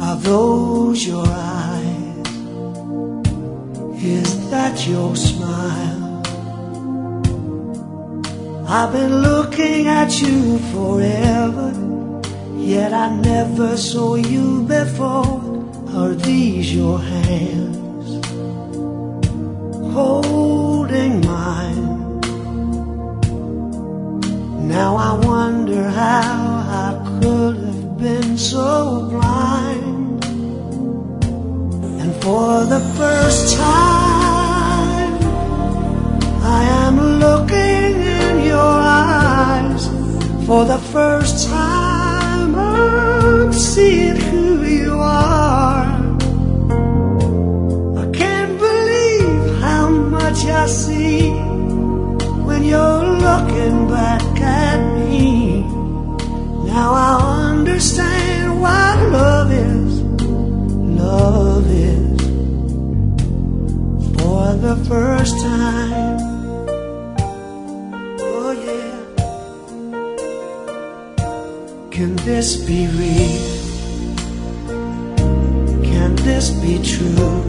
Are those your eyes? Is that your smile? I've been looking at you forever, yet I never saw you before. Are these your hands holding mine? Now I wonder how I could have been so blind. And for the first time I am looking in your eyes. For the first time I'm seeing who you are. I can't believe how much I see when you're looking back at me. Now I understand what love is. Love is. For the first time. Oh yeah. Can this be real? Can this be true?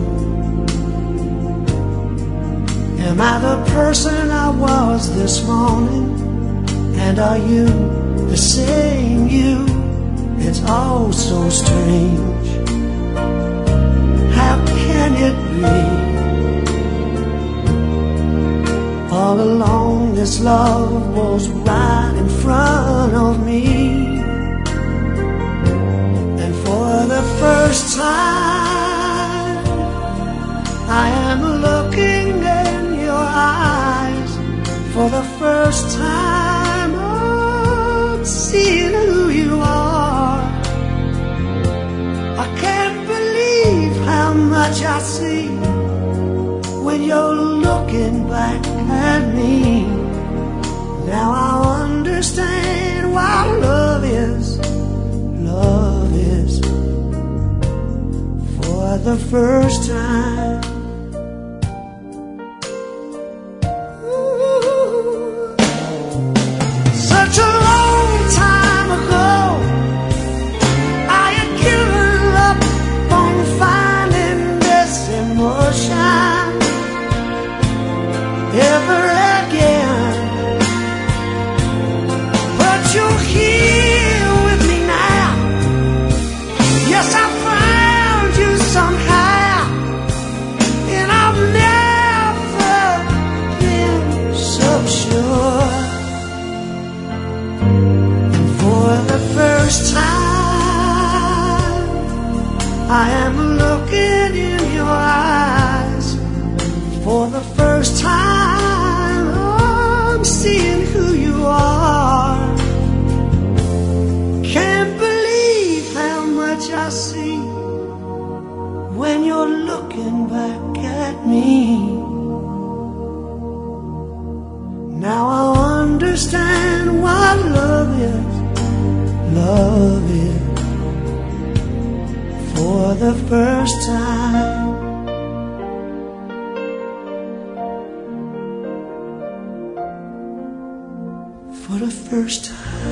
Am I the person I was this morning? And are you the same you? It's all so strange. How can it be? All along this love was right in front of me. And for the first time I am looking in your eyes. For the first time I'm seeing who you are. I can't believe how much I see when you're looking back at me. Now I understand what love is. Love is. For the first time. Such a long time ago I had given up on finding this emotion ever again. But you're here with me now. Yes, I found you somehow, and I've never been so sure. For the first time I am looking in your eyes. For the first time I'm seeing who you are. Can't believe how much I see when you're looking back at me. Now I understand what love is. Love is. For the first time. For the first time.